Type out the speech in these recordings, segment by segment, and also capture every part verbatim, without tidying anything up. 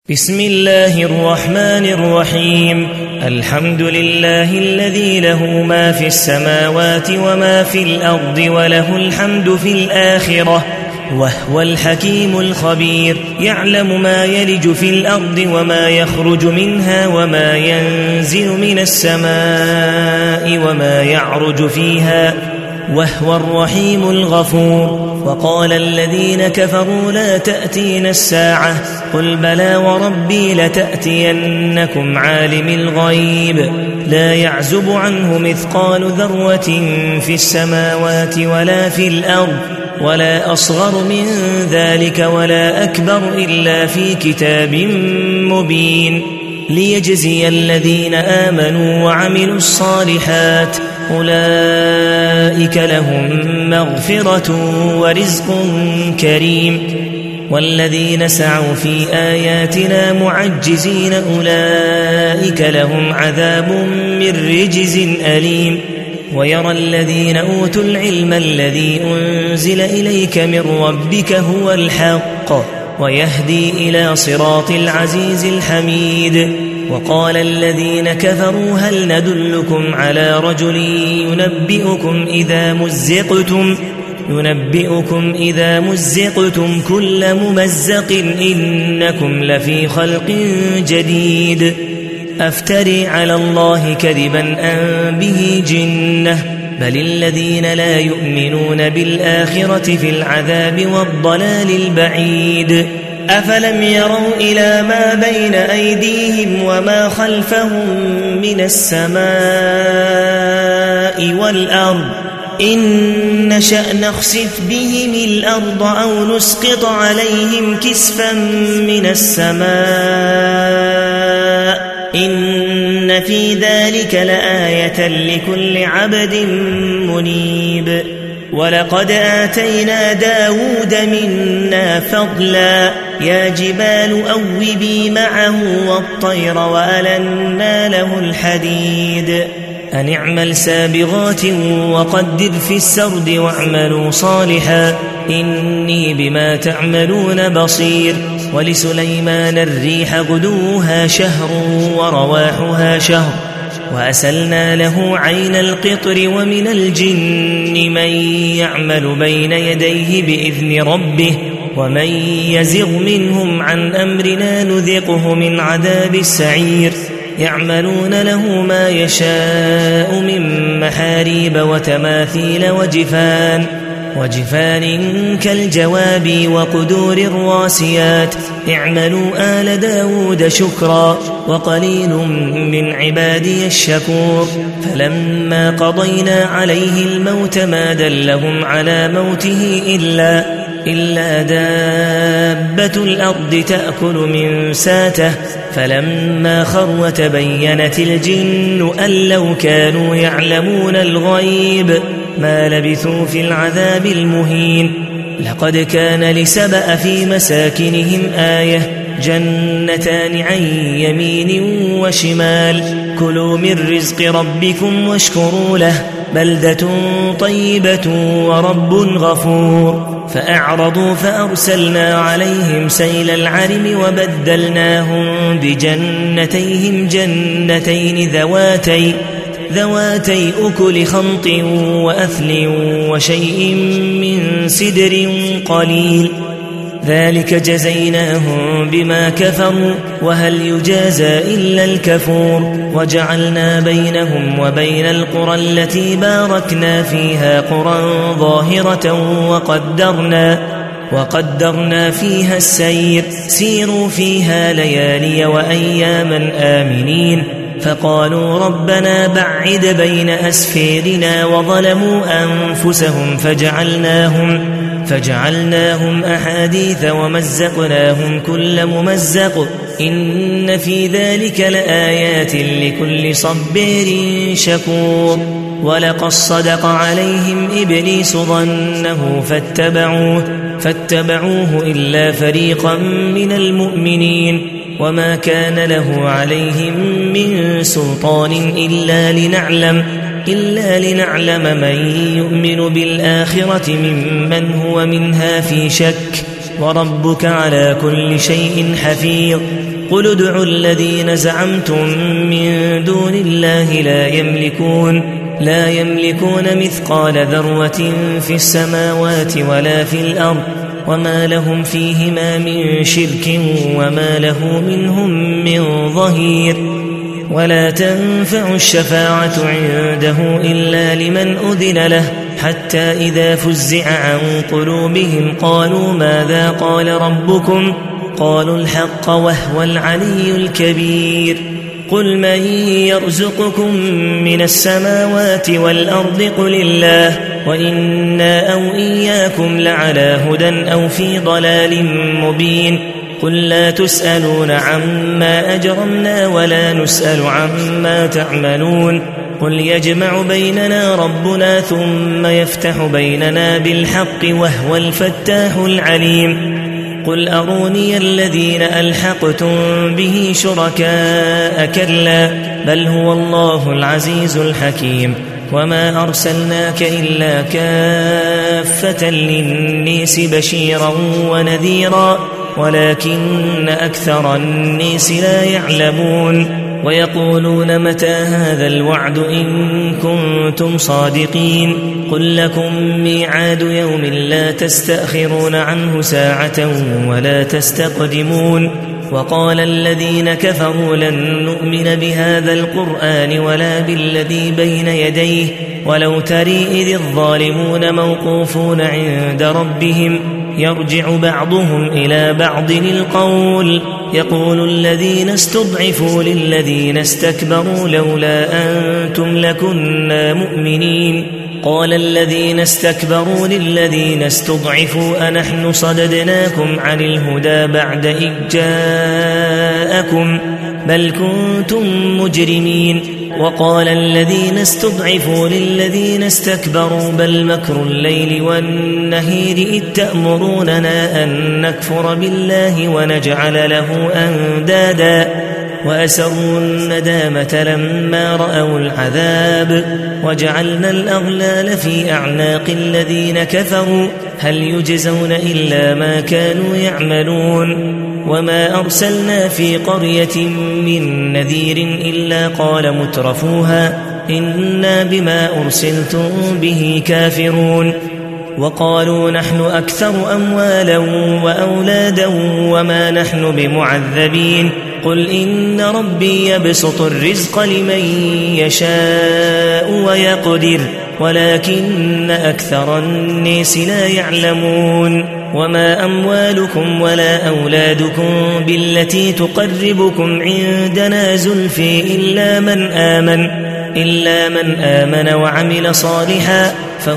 بسم الله الرحمن الرحيم. الحمد لله الذي له ما في السماوات وما في الأرض وله الحمد في الآخرة وهو الحكيم الخبير. يعلم ما يلج في الأرض وما يخرج منها وما ينزل من السماء وما يعرج فيها وهو الرحيم الغفور. وقال الذين كفروا لا تأتينا الساعة قل بلى وربي لتأتينكم عالم الغيب لا يعزب عنه مثقال ذرة في السماوات ولا في الأرض ولا أصغر من ذلك ولا أكبر إلا في كتاب مبين ليجزي الذين آمنوا وعملوا الصالحات أولئك لهم مغفرة ورزق كريم. والذين سعوا في آياتنا معجزين أولئك لهم عذاب من رجز أليم. ويرى الذين أوتوا العلم الذي أنزل إليك من ربك هو الحق ويهدي إلى صراط العزيز الحميد. وقال الذين كفروا هل ندلكم على رجل ينبئكم إذا مزقتم ينبئكم إذا مزقتم كل ممزق إنكم لفي خلق جديد أفتري على الله كذبا أم به جنة بل الذين لا يؤمنون بالآخرة في العذاب والضلال البعيد. أفلم يروا إلى ما بين أيديهم وما خلفهم من السماء والأرض إن نشأ نخسف بهم الأرض أو نسقط عليهم كسفا من السماء إن في ذلك لآية لكل عبد منيب. ولقد آتينا داود منا فضلا يا جبال أوبي معه والطير وألنا له الحديد أن اعمل سابغات وقدر في السرد واعملوا صالحا إني بما تعملون بصير. ولسليمان الريح غدوها شهر ورواحها شهر وأسلنا له عين القطر ومن الجن من يعمل بين يديه بإذن ربه ومن يزغ منهم عن أمرنا نذقه من عذاب السعير. يعملون له ما يشاء من محاريب وتماثيل وجفان وجفان كالجواب وقدور الراسيات اعملوا آل داود شكرا وقليل من عبادي الشكور. فلما قضينا عليه الموت ما دلهم على موته إلا, إلا دابة الأرض تأكل من ساته فلما خر تبينت الجن أن لو كانوا يعلمون الغيب ما لبثوا في العذاب المهين. لقد كان لسبأ في مساكنهم آية جنتان عن يمين وشمال كلوا من رزق ربكم واشكروا له بلدة طيبة ورب غفور. فأعرضوا فأرسلنا عليهم سيل العرم وبدلناهم بجنتيهم جنتين ذواتي ذواتي أكل خمط وأثل وشيء من سدر قليل ذلك جزيناهم بما كفروا وهل يجازى إلا الكفور. وجعلنا بينهم وبين القرى التي باركنا فيها قرى ظاهرة وقدرنا وقدرنا فيها السير سيروا فيها ليالي وأياما آمنين. فقالوا ربنا بعد بين أسفيرنا وظلموا أنفسهم فجعلناهم فجعلناهم أحاديث ومزقناهم كل ممزق إن في ذلك لآيات لكل صبير شكور. ولقد صدق عليهم إبليس ظنه فاتبعوه فاتبعوه إلا فريقا من المؤمنين وما كان له عليهم من سلطان إلا لنعلم إلا لنعلم من يؤمن بالآخرة ممن هو منها في شك وربك على كل شيء حفيظ. قل ادعوا الذين زعمتم من دون الله لا يملكون لا يملكون مثقال ذرة في السماوات ولا في الأرض وما لهم فيهما من شرك وما له منهم من ظهير ولا تنفع الشفاعة عنده إلا لمن أذن له حتى إذا فزع عن قلوبهم قالوا ماذا قال ربكم قالوا الحق وهو العلي الكبير قل من يرزقكم من السماوات والأرض قل الله وإنا أو إياكم لعلى هدى أو في ضلال مبين قل لا تسألون عما أجرمنا ولا نسأل عما تعملون قل يجمع بيننا ربنا ثم يفتح بيننا بالحق وهو الفتاح العليم قل أروني الذين ألحقتم به شركاء كلا بل هو الله العزيز الحكيم وما أرسلناك إلا كافة للناس بشيرا ونذيرا ولكن أكثر الناس لا يعلمون ويقولون متى هذا الوعد إن كنتم صادقين قل لكم ميعاد يوم لا تستأخرون عنه ساعة ولا تستقدمون وقال الذين كفروا لن نؤمن بهذا القرآن ولا بالذي بين يديه ولو ترى إذ الظالمون موقوفون عند ربهم يرجع بعضهم إلى بعض القول يقول الذين استضعفوا للذين استكبروا لولا أنتم لكنا مؤمنين قال الذين استكبروا للذين استضعفوا أنحن صددناكم عن الهدى بعد إذ جاءكم بل كنتم مجرمين وقال الذين استضعفوا للذين استكبروا بل مكر الليل والنهار إذ تأمروننا أن نكفر بالله ونجعل له أندادا وأسروا الندامة لما رأوا العذاب وجعلنا الأغلال في أعناق الذين كفروا هل يجزون إلا ما كانوا يعملون وما أرسلنا في قرية من نذير إلا قال مترفوها إنا بما أرسلتم به كافرون وقالوا نحن أكثر أموالا وأولادا وما نحن بمعذبين قل إن ربي يبسط الرزق لمن يشاء ويقدر ولكن أكثر الناس لا يعلمون وما أموالكم ولا أولادكم بالتي تقربكم عندنا زلفي إلا من آمن إلا من آمن وعمل صالحا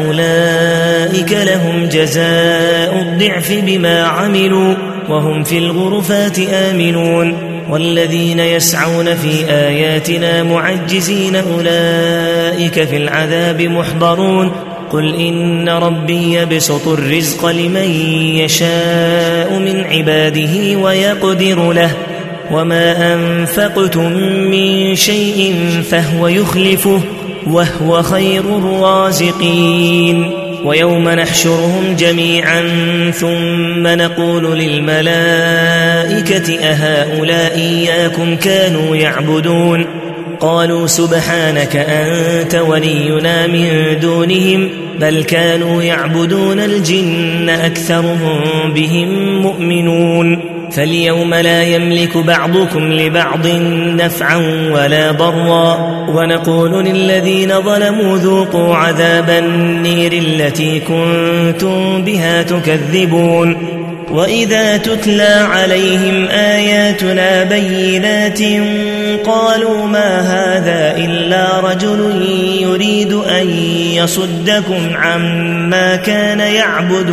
فأولئك لهم جزاء الضعف بما عملوا وهم في الغرفات آمنون والذين يسعون في آياتنا معجزين أولئك في العذاب محضرون قل إن ربي يبسط الرزق لمن يشاء من عباده ويقدر له وما أنفقتم من شيء فهو يخلفه وهو خير الرازقين ويوم نحشرهم جميعا ثم نقول للملائكة أهؤلاء إياكم كانوا يعبدون قالوا سبحانك أنت ولينا من دونهم بل كانوا يعبدون الجن أكثرهم بهم مؤمنون فاليوم لا يملك بعضكم لبعض نفعا ولا ضرا ونقول للذين ظلموا ذوقوا عذاب النير التي كنتم بها تكذبون وإذا تتلى عليهم آياتنا بينات قالوا ما هذا إلا رجل يريد أن يصدكم عما كان يعبد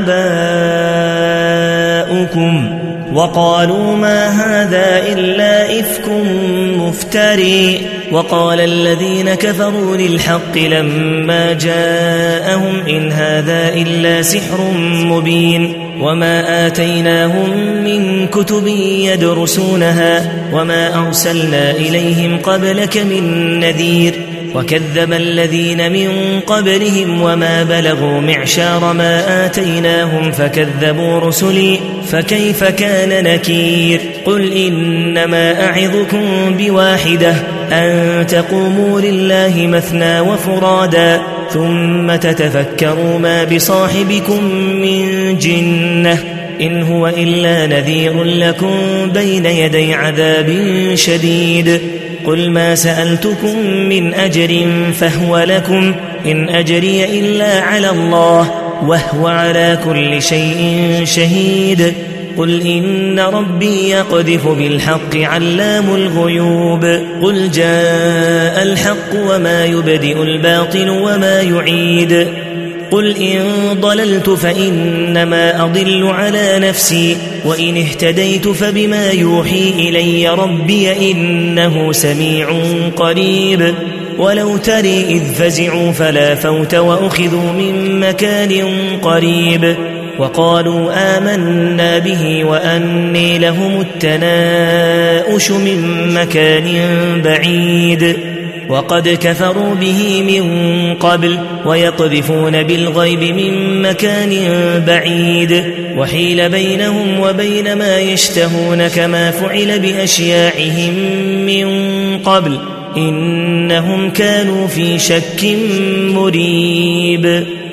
آباؤكم وقالوا ما هذا إلا إفك مفتري وقال الذين كفروا للحق لما جاءهم إن هذا إلا سحر مبين وما آتيناهم من كتب يدرسونها وما أرسلنا إليهم قبلك من نذير وكذب الذين من قبلهم وما بلغوا معشار ما آتيناهم فكذبوا رسلي فكيف كان نكير قل إنما أعظكم بواحدة أن تقوموا لله مثنى وفرادا ثم تتفكروا ما بصاحبكم من جنة إن هو إلا نذير لكم بين يدي عذاب شديد قل ما سألتكم من أجر فهو لكم إن أجري إلا على الله وهو على كل شيء شهيد قل إن ربي يقذف بالحق علام الغيوب قل جاء الحق وما يبدئ الباطل وما يعيد قل إن ضللت فإنما أضل على نفسي وإن اهتديت فبما يوحي إلي ربي إنه سميع قريب ولو تري إذ فزعوا فلا فوت وأخذوا من مكان قريب وقالوا آمنا به وأني لهم التناؤش من مكان بعيد وقد كفروا به من قبل ويقذفون بالغيب من مكان بعيد وحيل بينهم وبين ما يشتهون كما فعل بأشياعهم من قبل إنهم كانوا في شك مريب.